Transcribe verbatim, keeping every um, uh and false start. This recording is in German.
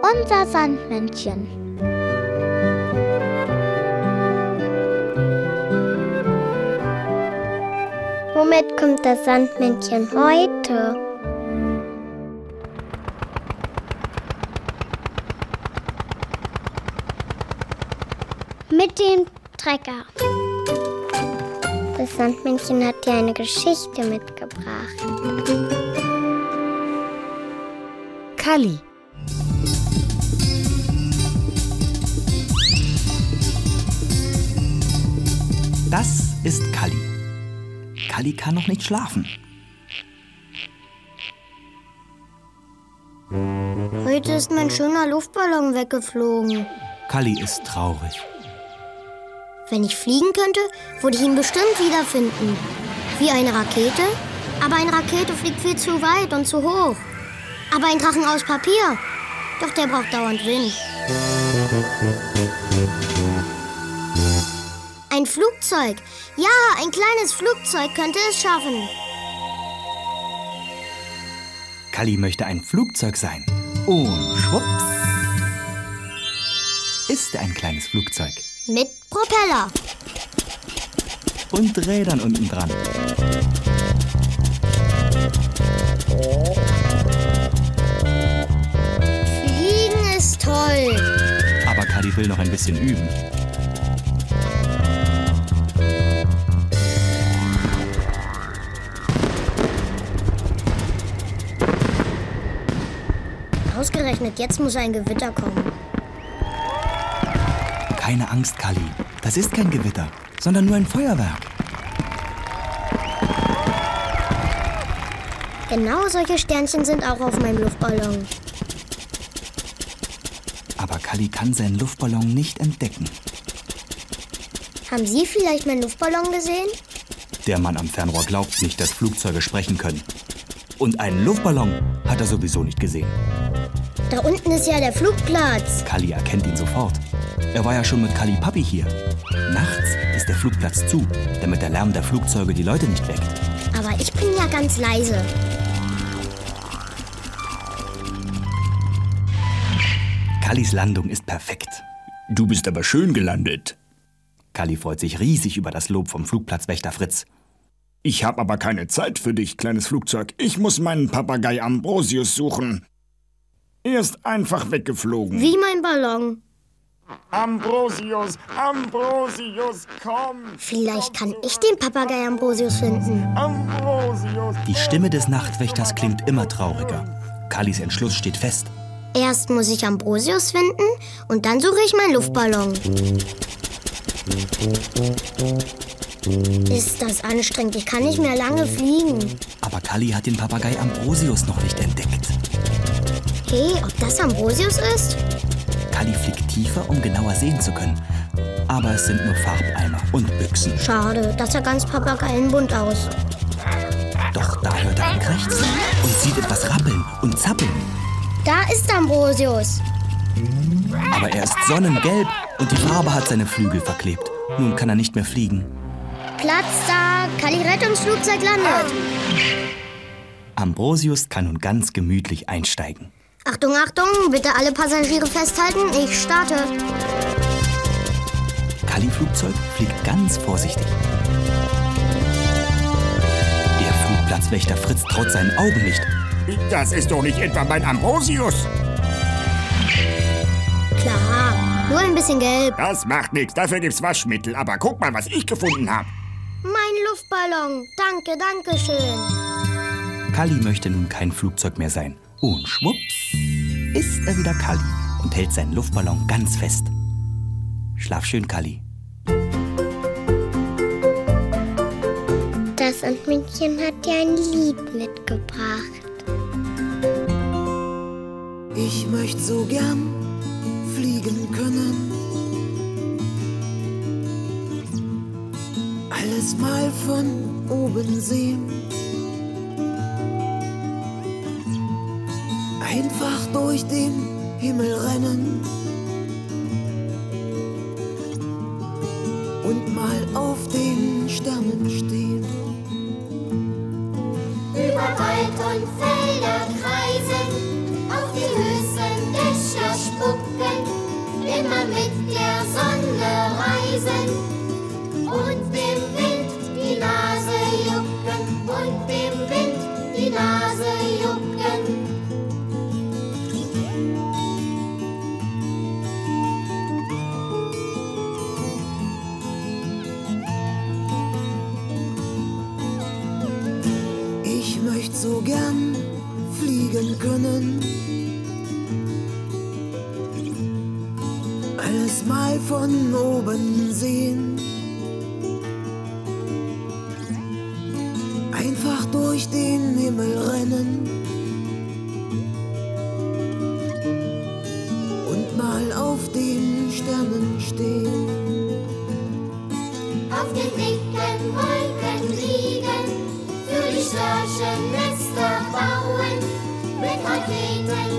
Unser Sandmännchen. Womit kommt das Sandmännchen heute? Mit dem Trecker. Das Sandmännchen hat dir eine Geschichte mitgebracht. Kalli. Das ist Kalli. Kalli kann noch nicht schlafen. Heute ist mein schöner Luftballon weggeflogen. Kalli ist traurig. Wenn ich fliegen könnte, würde ich ihn bestimmt wiederfinden. Wie eine Rakete. Aber eine Rakete fliegt viel zu weit und zu hoch. Aber ein Drachen aus Papier, doch der braucht dauernd Wind. Ein Flugzeug. Ja, ein kleines Flugzeug könnte es schaffen. Kalli möchte ein Flugzeug sein. Und schwupps ist er ein kleines Flugzeug. Mit Propeller. Und Rädern unten dran. Fliegen ist toll. Aber Kalli will noch ein bisschen üben. Ausgerechnet jetzt muss ein Gewitter kommen. Keine Angst, Kalli. Das ist kein Gewitter, sondern nur ein Feuerwerk. Genau solche Sternchen sind auch auf meinem Luftballon. Aber Kalli kann seinen Luftballon nicht entdecken. Haben Sie vielleicht meinen Luftballon gesehen? Der Mann am Fernrohr glaubt nicht, dass Flugzeuge sprechen können. Und einen Luftballon hat er sowieso nicht gesehen. Da unten ist ja der Flugplatz. Kalli erkennt ihn sofort. Er war ja schon mit Kalli Papi hier. Nachts ist der Flugplatz zu, damit der Lärm der Flugzeuge die Leute nicht weckt. Aber ich bin ja ganz leise. Kallis Landung ist perfekt. Du bist aber schön gelandet. Kalli freut sich riesig über das Lob vom Flugplatzwächter Fritz. Ich habe aber keine Zeit für dich, kleines Flugzeug. Ich muss meinen Papagei Ambrosius suchen. Er ist einfach weggeflogen. Wie mein Ballon. Ambrosius, Ambrosius, komm! Vielleicht kann ich den Papagei Ambrosius finden. Ambrosius! Die Stimme des Nachtwächters klingt immer trauriger. Kallis Entschluss steht fest. Erst muss ich Ambrosius finden und dann suche ich meinen Luftballon. Ist das anstrengend? Ich kann nicht mehr lange fliegen. Aber Kalli hat den Papagei Ambrosius noch nicht entdeckt. Hey, ob das Ambrosius ist? Kalli fliegt tiefer, um genauer sehen zu können. Aber es sind nur Farbeimer und Büchsen. Schade, das sah ganz papageienbunt aus. Doch da hört er ein Krächzen und sieht etwas rappeln und zappeln. Da ist Ambrosius. Aber er ist sonnengelb und die Farbe hat seine Flügel verklebt. Nun kann er nicht mehr fliegen. Platz da, Kalli-Rettungsflugzeug landet. Ambrosius kann nun ganz gemütlich einsteigen. Achtung, Achtung, bitte alle Passagiere festhalten, ich starte. Kalli-Flugzeug fliegt ganz vorsichtig. Der Flugplatzwächter Fritz traut seinen Augen nicht. Das ist doch nicht etwa mein Ambrosius. Klar, nur ein bisschen gelb. Das macht nichts, dafür gibt's Waschmittel. Aber guck mal, was ich gefunden habe. Mein Luftballon, danke, danke schön. Kalli möchte nun kein Flugzeug mehr sein. Und schwupps ist er wieder Kalli und hält seinen Luftballon ganz fest. Schlaf schön, Kalli. Das Sandmännchen hat dir ein Lied mitgebracht. Ich möchte so gern fliegen können. Alles mal von oben sehen. Einfach durch den Himmel rennen und mal auf den Sternen stehen. Über Wald und Felder kreisen, auf die höchsten Dächer immer mit der Sonne reisen und dem Wind die Nase jucken und dem Wind die Nase jucken. Ich möchte so gern fliegen können, alles mal von oben sehen, einfach durch den Himmel rennen und mal auf den Sternen stehen. Auf den dicken Wolken liegen, für die Störchen Nester bauen, mit Raketen